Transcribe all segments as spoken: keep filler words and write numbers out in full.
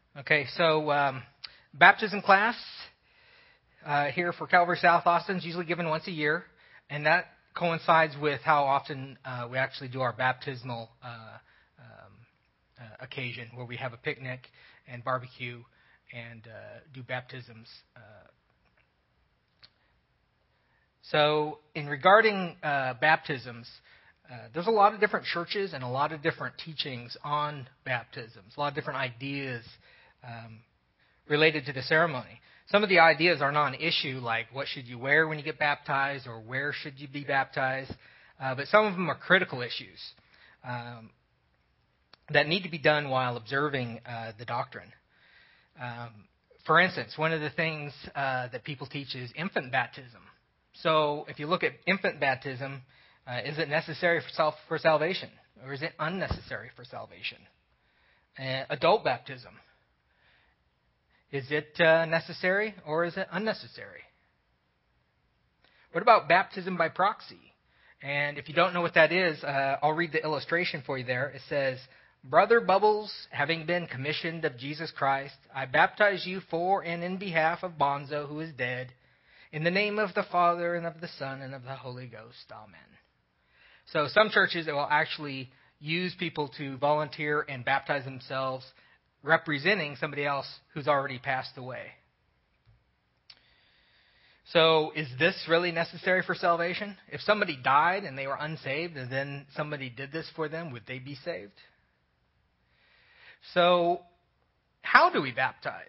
Okay, so um, baptism class uh, here for Calvary South Austin is usually given once a year, and that coincides with how often uh, we actually do our baptismal uh, um, uh, occasion, where we have a picnic and barbecue and uh, do baptisms. Uh, so, in regarding uh, baptisms, uh, there's a lot of different churches and a lot of different teachings on baptisms, a lot of different ideas um, related to the ceremony. Some of the ideas are non-issue, like what should you wear when you get baptized or where should you be baptized, uh, but some of them are critical issues um, that need to be done while observing uh, the doctrine. Um, for instance, one of the things uh, that people teach is infant baptism. So if you look at infant baptism, uh, is it necessary for, self, for salvation, or is it unnecessary for salvation? Uh, adult baptism. Is it uh, necessary or is it unnecessary? What about baptism by proxy? And if you don't know what that is, uh, I'll read the illustration for you there. It says, "Brother Bubbles, having been commissioned of Jesus Christ, I baptize you for and in behalf of Bonzo, who is dead, in the name of the Father and of the Son and of the Holy Ghost. Amen." So some churches will actually use people to volunteer and baptize themselves, representing somebody else who's already passed away. So is this really necessary for salvation? If somebody died and they were unsaved and then somebody did this for them, would they be saved? So how do we baptize?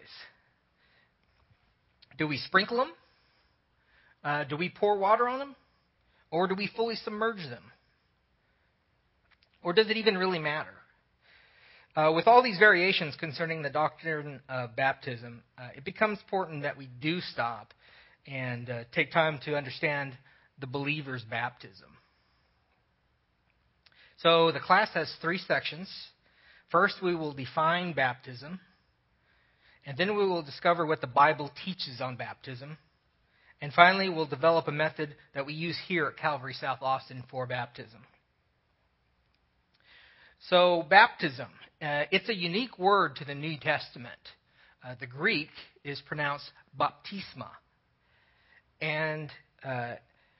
Do we sprinkle them? Uh, do we pour water on them? Or do we fully submerge them? Or does it even really matter? Uh, with all these variations concerning the doctrine of baptism, uh, it becomes important that we do stop and uh, take time to understand the believer's baptism. So the class has three sections. First, we will define baptism, and then we will discover what the Bible teaches on baptism. And finally, we'll develop a method that we use here at Calvary South Austin for baptism. So baptism, uh, it's a unique word to the New Testament. Uh, the Greek is pronounced baptisma. And uh,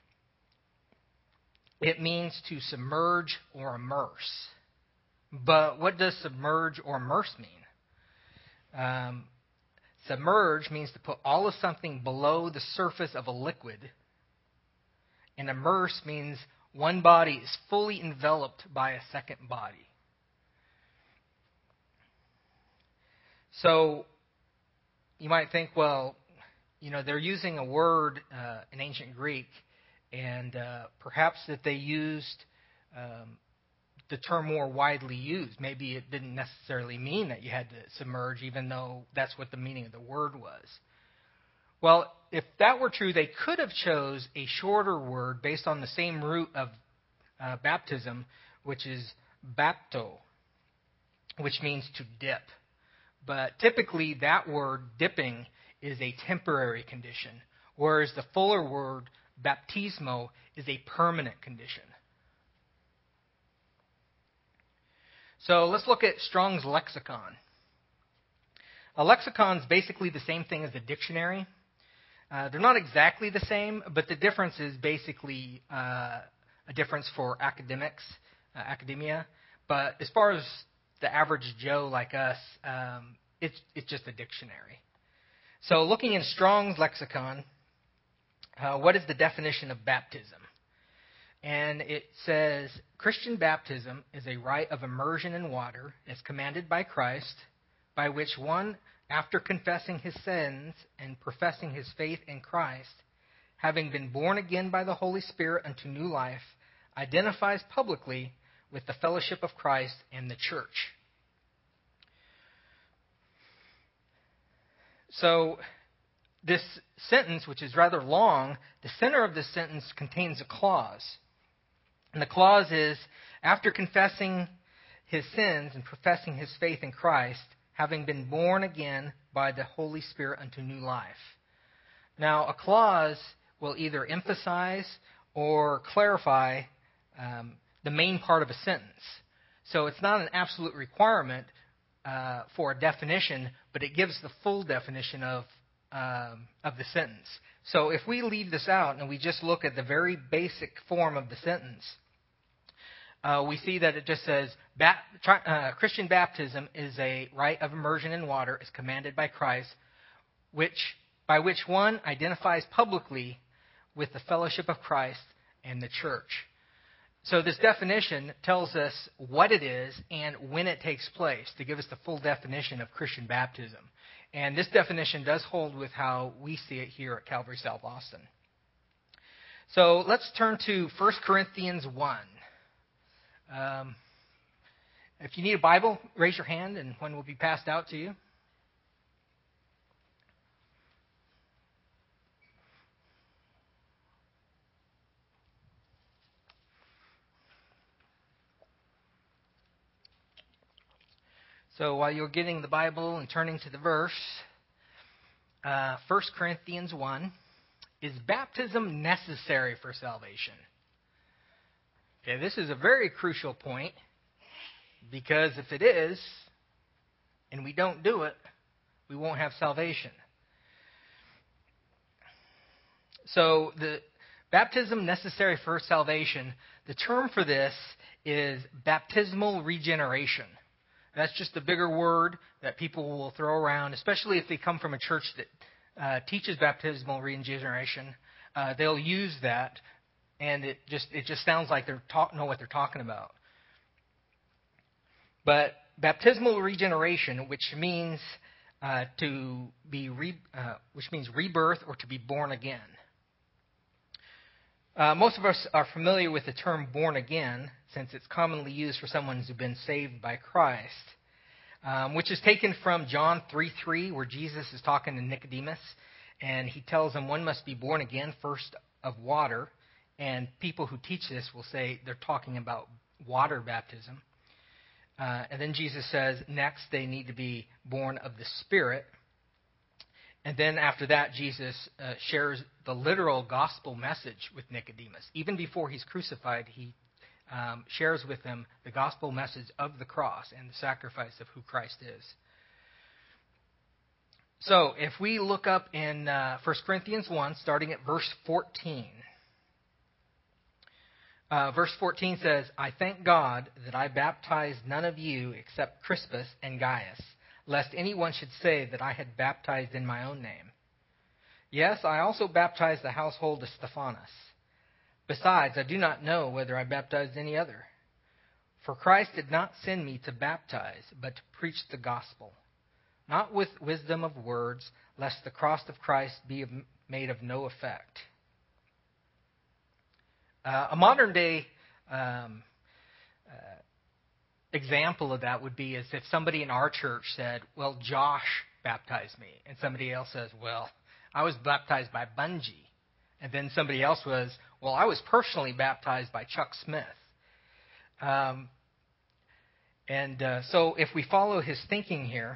it means to submerge or immerse. But what does submerge or immerse mean? Um, submerge means to put all of something below the surface of a liquid. And immerse means one body is fully enveloped by a second body. So you might think, well, you know, they're using a word uh, in ancient Greek, and uh, perhaps that they used um, the term more widely used. Maybe it didn't necessarily mean that you had to submerge, even though that's what the meaning of the word was. Well, if that were true, they could have chose a shorter word based on the same root of uh, baptism, which is bapto, which means to dip. But typically, that word, dipping, is a temporary condition, whereas the fuller word, baptismo, is a permanent condition. So let's look at Strong's lexicon. A lexicon is basically the same thing as a dictionary. Uh, they're not exactly the same, but the difference is basically uh, a difference for academics, uh, academia. But as far as the average Joe like us, um, it's it's just a dictionary. So looking in Strong's lexicon, uh, what is the definition of baptism? And it says, Christian baptism is a rite of immersion in water as commanded by Christ, by which one, after confessing his sins and professing his faith in Christ, having been born again by the Holy Spirit unto new life, identifies publicly with the fellowship of Christ and the church. So this sentence, which is rather long, the center of this sentence contains a clause. And the clause is, after confessing his sins and professing his faith in Christ, having been born again by the Holy Spirit unto new life. Now, a clause will either emphasize or clarify um, the main part of a sentence. So it's not an absolute requirement, uh, for a definition, but it gives the full definition of um, of the sentence. So if we leave this out and we just look at the very basic form of the sentence, uh, we see that it just says, uh, Christian baptism is a rite of immersion in water as commanded by Christ, which by which one identifies publicly with the fellowship of Christ and the church. So this definition tells us what it is and when it takes place to give us the full definition of Christian baptism. And this definition does hold with how we see it here at Calvary South Austin. So let's turn to First Corinthians one. Um, if you need a Bible, raise your hand and one will be passed out to you. So while you're getting the Bible and turning to the verse, uh, First Corinthians one, is baptism necessary for salvation? Okay, this is a very crucial point, because if it is, and we don't do it, we won't have salvation. So the baptism necessary for salvation, the term for this is baptismal regeneration. That's just a bigger word that people will throw around, especially if they come from a church that uh, teaches baptismal regeneration. Uh, they'll use that, and it just it just sounds like they talk, know what they're talking about. But baptismal regeneration, which means uh, to be re, uh, which means rebirth or to be born again. Uh, most of us are familiar with the term born again, since it's commonly used for someone who's been saved by Christ, um, which is taken from John three three, where Jesus is talking to Nicodemus, and he tells him one must be born again first of water, and people who teach this will say they're talking about water baptism. Uh, and then Jesus says next they need to be born of the Spirit. And then after that, Jesus uh, shares the literal gospel message with Nicodemus. Even before he's crucified, he um, shares with them the gospel message of the cross and the sacrifice of who Christ is. So if we look up in uh, First Corinthians one, starting at verse fourteen. Uh, verse fourteen says, I thank God that I baptized none of you except Crispus and Gaius, lest anyone should say that I had baptized in my own name. Yes, I also baptized the household of Stephanas. Besides, I do not know whether I baptized any other. For Christ did not send me to baptize, but to preach the gospel, not with wisdom of words, lest the cross of Christ be made of no effect. Uh, a modern day um, uh, example of that would be as if somebody in our church said, well, Josh baptized me. And somebody else says, well, I was baptized by Bungie. And then somebody else was, well, I was personally baptized by Chuck Smith. Um, and uh, so if we follow his thinking here,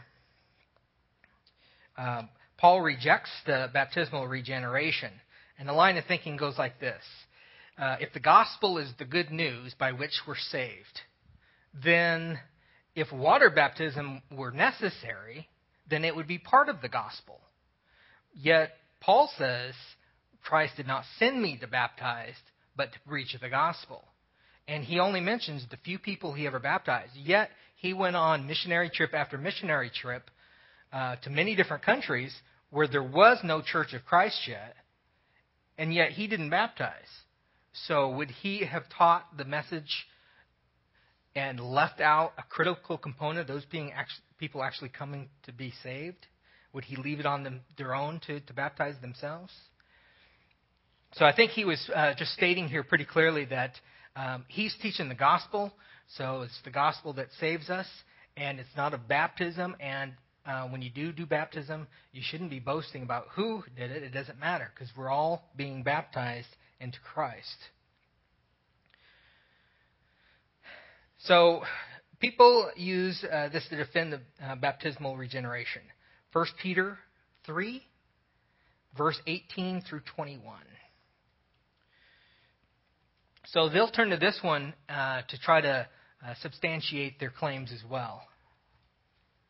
um, Paul rejects the baptismal regeneration. And the line of thinking goes like this. Uh, if the gospel is the good news by which we're saved, then if water baptism were necessary, then it would be part of the gospel. Yet Paul says, Christ did not send me to baptize, but to preach the gospel. And he only mentions the few people he ever baptized. Yet he went on missionary trip after missionary trip uh, to many different countries where there was no Church of Christ yet, and yet he didn't baptize. So would he have taught the message and left out a critical component, those being actually, people actually coming to be saved? Would he leave it on them, their own to, to baptize themselves? So I think he was uh, just stating here pretty clearly that um, he's teaching the gospel, so it's the gospel that saves us, and it's not a baptism. And uh, when you do do baptism, you shouldn't be boasting about who did it. It doesn't matter, because we're all being baptized into Christ. So people use uh, this to defend the uh, baptismal regeneration. First Peter three, verse eighteen through twenty-one. So they'll turn to this one uh, to try to uh, substantiate their claims as well.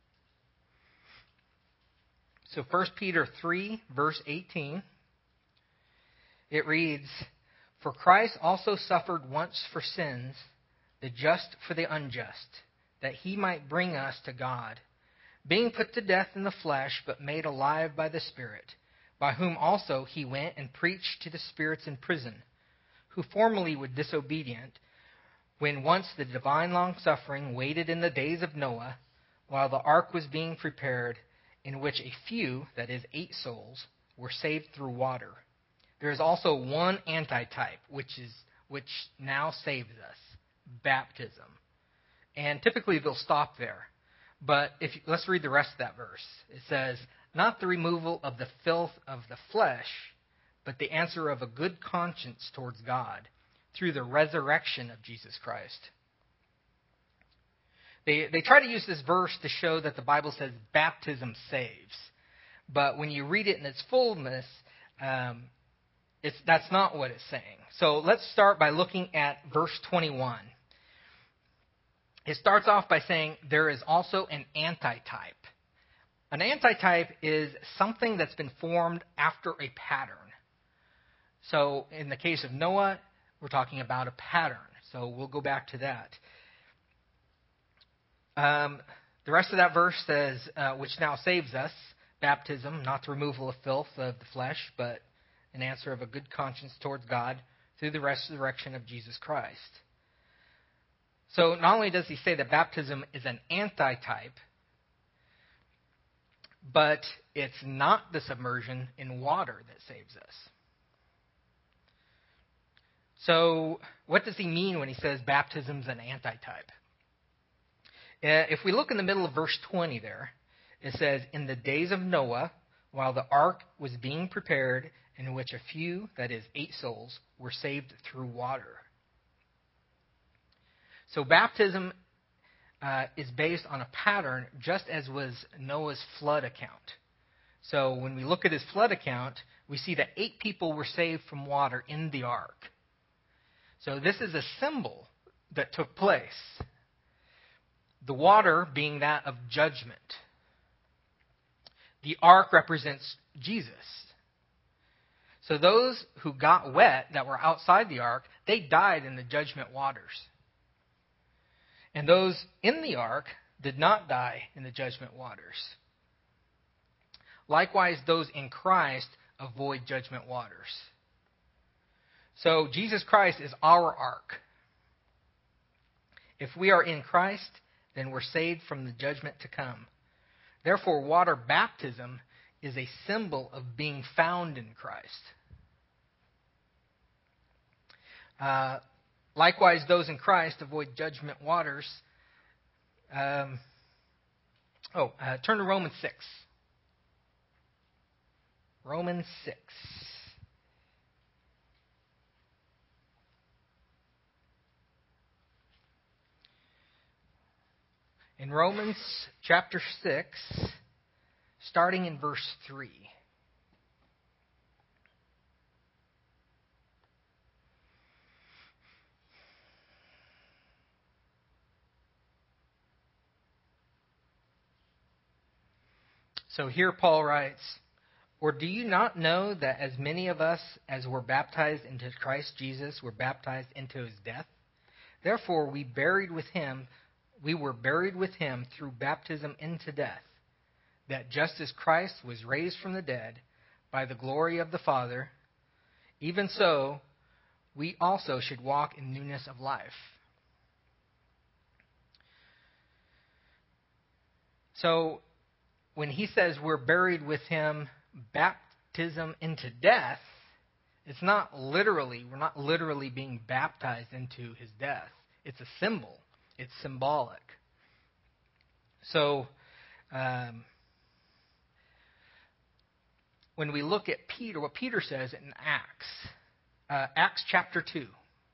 So First Peter three, verse eighteen, it reads, "For Christ also suffered once for sins, the just for the unjust, that he might bring us to God, being put to death in the flesh, but made alive by the Spirit, by whom also he went and preached to the spirits in prison, who formerly were disobedient, when once the divine long-suffering waited in the days of Noah, while the ark was being prepared, in which a few, that is, eight souls, were saved through water. There is also one antitype, which is which now saves us, baptism." And typically they'll stop there. But if you, let's read the rest of that verse. It says, "Not the removal of the filth of the flesh, but the answer of a good conscience towards God, through the resurrection of Jesus Christ." They, they try to use this verse to show that the Bible says baptism saves. But when you read it in its fullness, um, it's, that's not what it's saying. So let's start by looking at verse twenty-one. It starts off by saying there is also an antitype. An antitype is something that's been formed after a pattern. So in the case of Noah, we're talking about a pattern. So we'll go back to that. Um, the rest of that verse says, uh, which now saves us, baptism, not the removal of filth of the flesh, but an answer of a good conscience towards God through the resurrection of Jesus Christ. So not only does he say that baptism is an antitype, but it's not the submersion in water that saves us. So what does he mean when he says baptism's an antitype? Uh, if we look in the middle of verse twenty there, it says, "In the days of Noah, while the ark was being prepared, in which a few, that is, eight souls, were saved through water." So baptism uh, is based on a pattern, just as was Noah's flood account. So when we look at his flood account, we see that eight people were saved from water in the ark. So this is a symbol that took place. The water being that of judgment. The ark represents Jesus. So those who got wet that were outside the ark, they died in the judgment waters. And those in the ark did not die in the judgment waters. Likewise, those in Christ avoid judgment waters. So Jesus Christ is our ark. If we are in Christ, then we're saved from the judgment to come. Therefore, water baptism is a symbol of being found in Christ. Uh, likewise, those in Christ avoid judgment waters. Um, oh, uh, turn to Romans six. Romans six. In Romans chapter six, starting in verse three. So here Paul writes, "Or do you not know that as many of us as were baptized into Christ Jesus were baptized into his death? Therefore we buried with him, we were buried with him through baptism into death, that just as Christ was raised from the dead by the glory of the Father, even so we also should walk in newness of life." So when he says we're buried with him, baptism into death, it's not literally, we're not literally being baptized into his death. It's a symbol. It's symbolic. So, um, when we look at Peter, what Peter says in Acts, uh, Acts chapter two.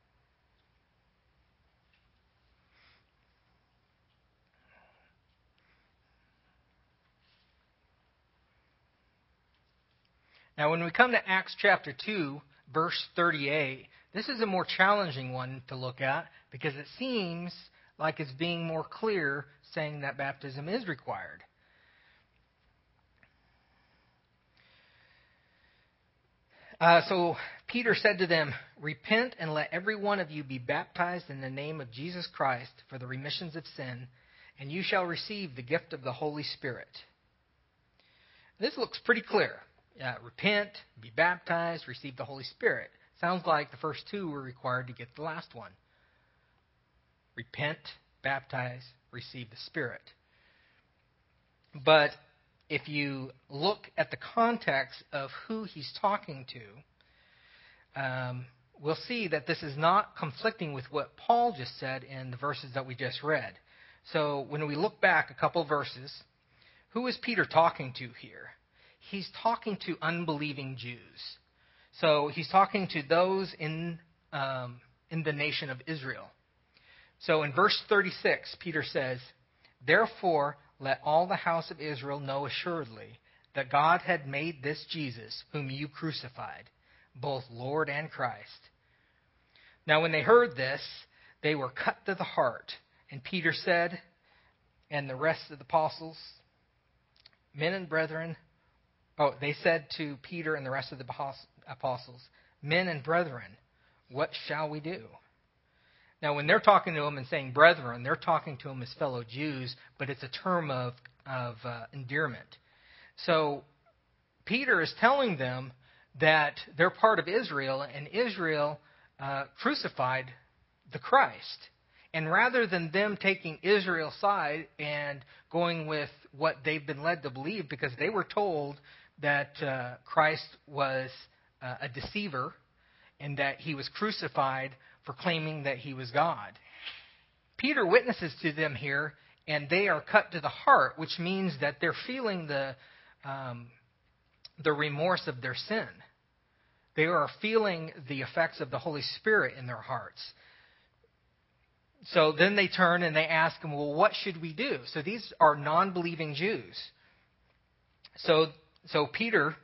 Now, when we come to Acts chapter two, verse thirty-eight, this is a more challenging one to look at because it seems like it's being more clear saying that baptism is required. Uh, so Peter said to them, "Repent and let every one of you be baptized in the name of Jesus Christ for the remissions of sin, and you shall receive the gift of the Holy Spirit." This looks pretty clear. Uh, repent, be baptized, receive the Holy Spirit. Sounds like the first two were required to get the last one. Repent, baptize, receive the Spirit. But if you look at the context of who he's talking to, um, we'll see that this is not conflicting with what Paul just said in the verses that we just read. So when we look back a couple verses, who is Peter talking to here? He's talking to unbelieving Jews. So he's talking to those in um, in the nation of Israel. So in verse thirty-six, Peter says, "Therefore, let all the house of Israel know assuredly that God had made this Jesus, whom you crucified, both Lord and Christ." Now when they heard this, they were cut to the heart. And Peter said, and the rest of the apostles, "Men and brethren," oh, they said to Peter and the rest of the apostles, "Men and brethren, what shall we do?" Now, when they're talking to him and saying brethren, they're talking to him as fellow Jews, but it's a term of, of uh, endearment. So Peter is telling them that they're part of Israel, and Israel uh, crucified the Christ. And rather than them taking Israel's side and going with what they've been led to believe, because they were told that uh, Christ was uh, a deceiver and that he was crucified for claiming that he was God, Peter witnesses to them here, and they are cut to the heart, which means that they're feeling the um, the remorse of their sin. They are feeling the effects of the Holy Spirit in their hearts. So then they turn and they ask him, "Well, what should we do?" So these are non-believing Jews. So so Peter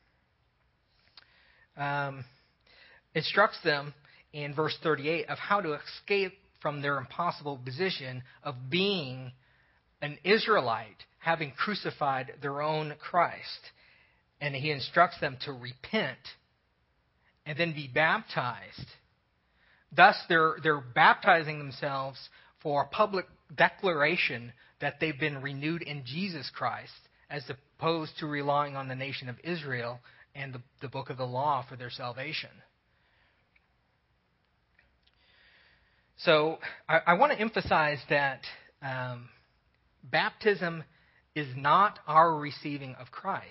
um, instructs them in verse thirty-eight of how to escape from their impossible position of being an Israelite, having crucified their own Christ. And he instructs them to repent and then be baptized. Thus, they're, they're baptizing themselves for a public declaration that they've been renewed in Jesus Christ, as opposed to relying on the nation of Israel and the, the book of the law for their salvation. So I, I want to emphasize that um, baptism is not our receiving of Christ.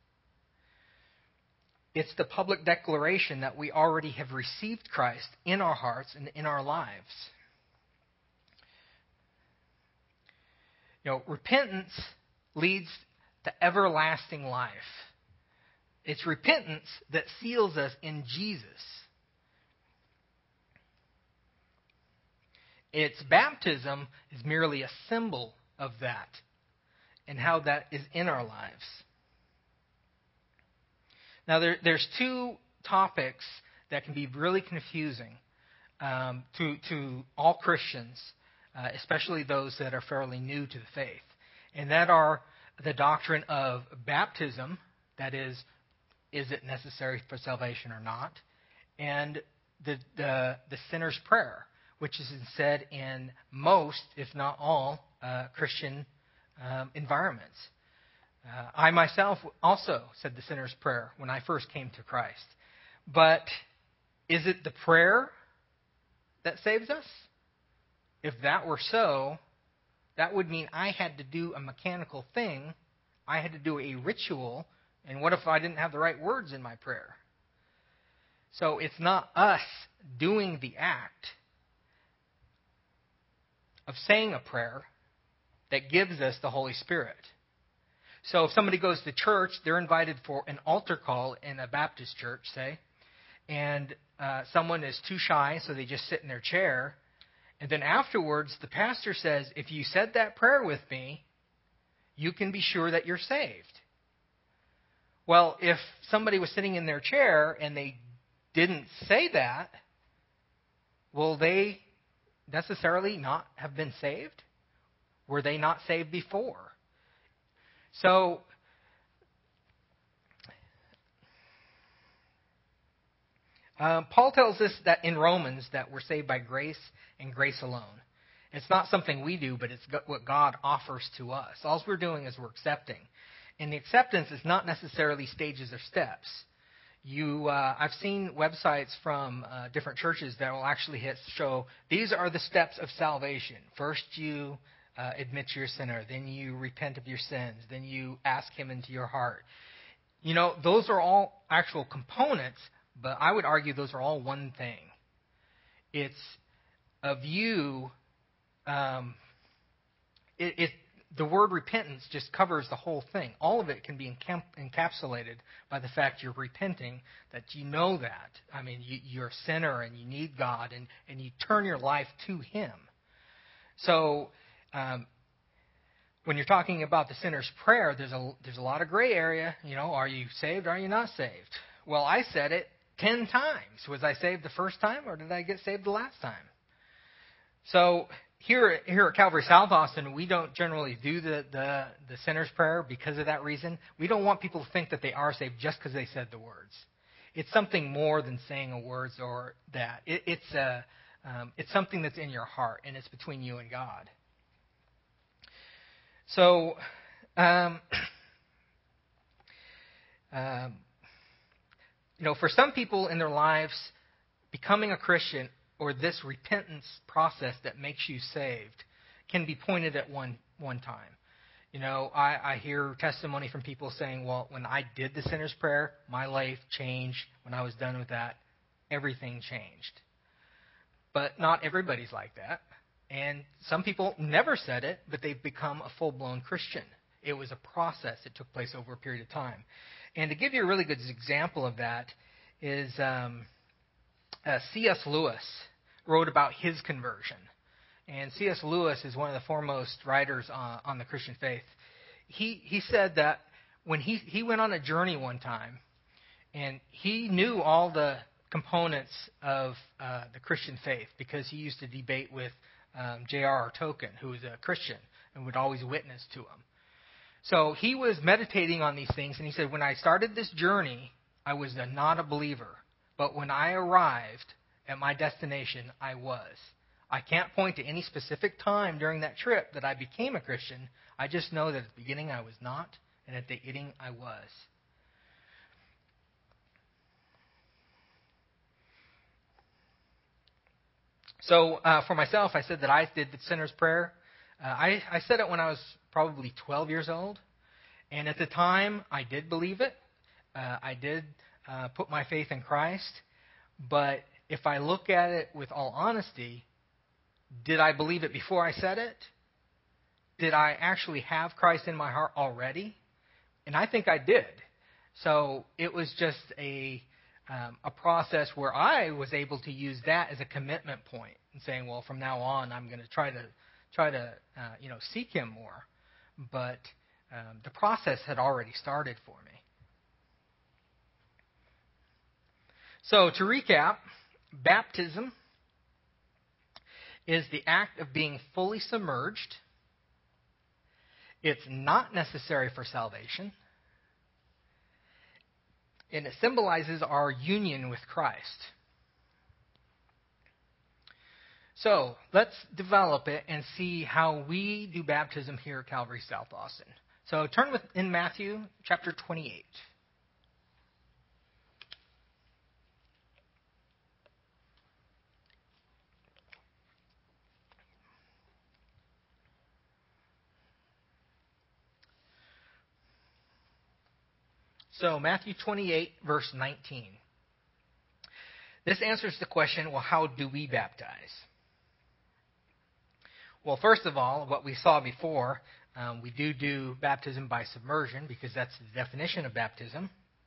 It's the public declaration that we already have received Christ in our hearts and in our lives. You know, repentance leads to everlasting life. It's repentance that seals us in Jesus. Its baptism is merely a symbol of that and how that is in our lives. Now, there, there's two topics that can be really confusing um, to, to all Christians, uh, especially those that are fairly new to the faith, and that are the doctrine of baptism, that is, is it necessary for salvation or not, and the, the, the sinner's prayer, which is said in most, if not all, uh, Christian um, environments. Uh, I myself also said the sinner's prayer when I first came to Christ. But is it the prayer that saves us? If that were so, that would mean I had to do a mechanical thing. I had to do a ritual. And what if I didn't have the right words in my prayer? So it's not us doing the act of saying a prayer that gives us the Holy Spirit. So if somebody goes to church, they're invited for an altar call in a Baptist church, say, and uh, someone is too shy, so they just sit in their chair. And then afterwards, the pastor says, "If you said that prayer with me, you can be sure that you're saved." Well, if somebody was sitting in their chair and they didn't say that, will they necessarily not have been saved? Were they not saved before? So, Um, Paul tells us that in Romans that we're saved by grace and grace alone. It's not something we do, but it's what God offers to us. All we're doing is we're accepting. And the acceptance is not necessarily stages or steps. You, uh, I've seen websites from uh, different churches that will actually hit, show these are the steps of salvation. First you uh, admit you're a sinner. Then you repent of your sins. Then you ask Him into your heart. You know, those are all actual components, but I would argue those are all one thing. It's of you, um, it, it, the word repentance just covers the whole thing. All of it can be encap- encapsulated by the fact you're repenting, that you know that. I mean, you, you're a sinner and you need God, and, and you turn your life to Him. So, um, when you're talking about the sinner's prayer, there's a there's a lot of gray area. You know, are you saved? Are you not saved? Well, I said it ten times. Was I saved the first time, or did I get saved the last time? So here here at Calvary South Austin, we don't generally do the the, the sinner's prayer because of that reason. We don't want people to think that they are saved just because they said the words. It's something more than saying a words or that. It, it's a um, it's something that's in your heart, and it's between you and God. So, um, um, you know, for some people in their lives, becoming a Christian or this repentance process that makes you saved can be pointed at one one time. You know, I, I hear testimony from people saying, well, when I did the sinner's prayer, my life changed. When I was done with that, everything changed. But not everybody's like that. And some people never said it, but they've become a full-blown Christian. It was a process that took place over a period of time. And to give you a really good example of that is um, uh, C S Lewis wrote about his conversion. And C S Lewis is one of the foremost writers on, on the Christian faith. He he said that when he, he went on a journey one time, and he knew all the components of uh, the Christian faith because he used to debate with Um, J R R Tolkien, who was a Christian and would always witness to him. So he was meditating on these things, and he said, when I started this journey, I was a, not a believer. But when I arrived at my destination, I was. I can't point to any specific time during that trip that I became a Christian. I just know that at the beginning I was not, and at the ending I was. So uh, for myself, I said that I did the sinner's prayer. Uh, I, I said it when I was probably twelve years old. And at the time, I did believe it. Uh, I did uh, put my faith in Christ. But if I look at it with all honesty, did I believe it before I said it? Did I actually have Christ in my heart already? And I think I did. So it was just a um, a process where I was able to use that as a commitment point and saying, well, from now on, I'm going to try to try to uh, you know seek Him more. But um, the process had already started for me. So to recap, baptism is the act of being fully submerged. It's not necessary for salvation. And it symbolizes our union with Christ. So let's develop it and see how we do baptism here at Calvary South Austin. So turn with in Matthew chapter twenty-eight. So Matthew twenty-eight, verse nineteen. This answers the question, well, how do we baptize? Well, first of all, what we saw before, um, we do do baptism by submersion because that's the definition of baptism.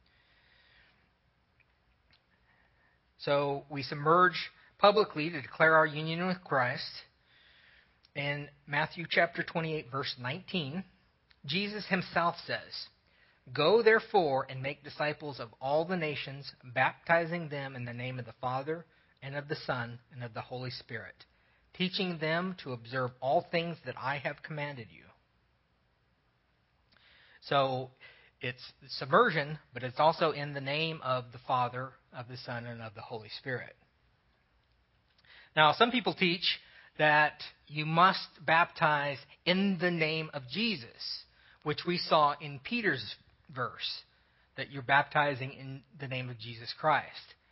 So we submerge publicly to declare our union with Christ. In Matthew chapter twenty-eight, verse nineteen, Jesus Himself says, "Go therefore and make disciples of all the nations, baptizing them in the name of the Father and of the Son and of the Holy Spirit, teaching them to observe all things that I have commanded you." So it's submersion, but it's also in the name of the Father, of the Son, and of the Holy Spirit. Now, some people teach that you must baptize in the name of Jesus, which we saw in Peter's verse, that you're baptizing in the name of Jesus Christ.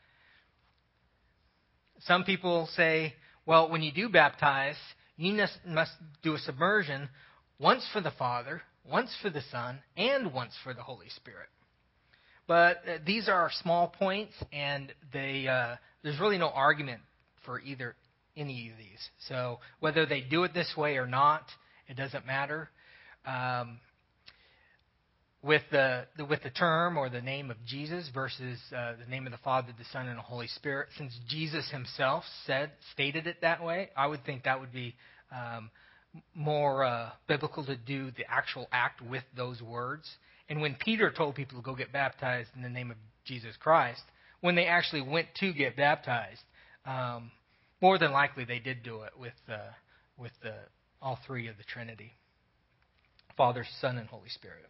Some people say, well, when you do baptize, you must, must do a submersion once for the Father, once for the Son, and once for the Holy Spirit. But uh, these are small points, and they uh, there's really no argument for either any of these. So whether they do it this way or not, it doesn't matter. Um, with the, the with the term or the name of Jesus versus uh, the name of the Father, the Son, and the Holy Spirit, since Jesus himself said stated it that way, I would think that would be um, more uh, biblical to do the actual act with those words. And when Peter told people to go get baptized in the name of Jesus Christ, when they actually went to get baptized, um, more than likely they did do it with uh, with the, all three of the Trinity, Father, Son, and Holy Spirit.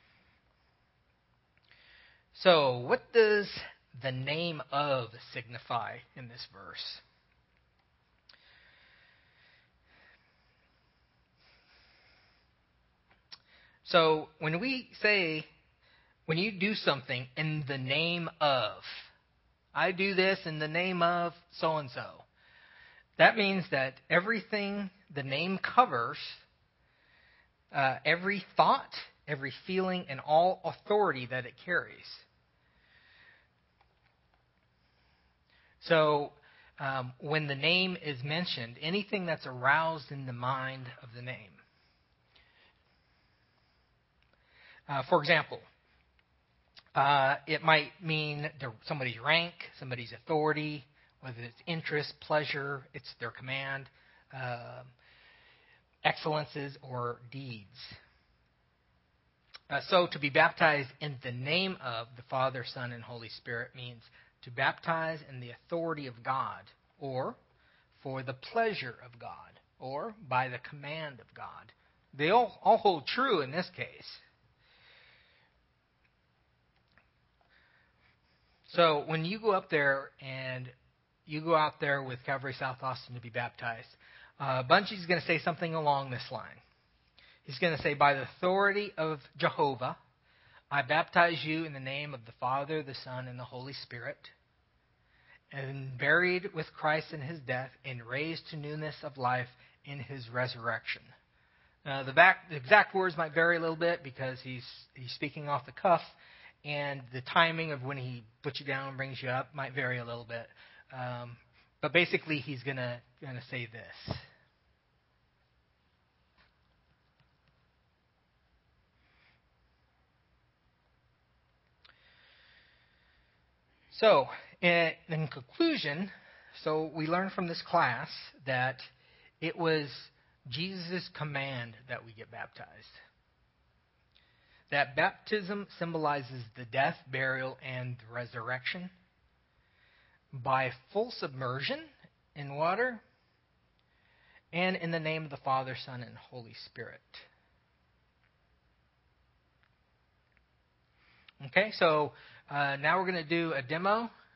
So, what does the name of signify in this verse? So, when we say, when you do something in the name of, I do this in the name of so-and-so, that means that everything the name covers, uh, every thought, every feeling, and all authority that it carries. So, um, when the name is mentioned, anything that's aroused in the mind of the name. Uh, for example, uh, it might mean somebody's rank, somebody's authority, whether it's interest, pleasure, it's their command, uh, excellences, or deeds. Uh, so to be baptized in the name of the Father, Son, and Holy Spirit means to baptize in the authority of God, or for the pleasure of God, or by the command of God. They all, all hold true in this case. So when you go up there and you go out there with Calvary South Austin to be baptized, uh, Bungie's going to say something along this line. He's going to say, by the authority of Jehovah, I baptize you in the name of the Father, the Son, and the Holy Spirit, and buried with Christ in his death, and raised to newness of life in his resurrection. Uh, the, back, the exact words might vary a little bit because he's he's speaking off the cuff, and the timing of when he puts you down and brings you up might vary a little bit. Um, but basically, he's going to going to say this. So, in, in conclusion, so we learned from this class that it was Jesus' command that we get baptized. That baptism symbolizes the death, burial, and resurrection by full submersion in water and in the name of the Father, Son, and Holy Spirit. Okay, so uh, now we're going to do a demo.